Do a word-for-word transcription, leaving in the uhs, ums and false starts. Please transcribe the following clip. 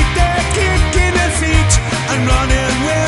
feet, they're kicking their feet and running with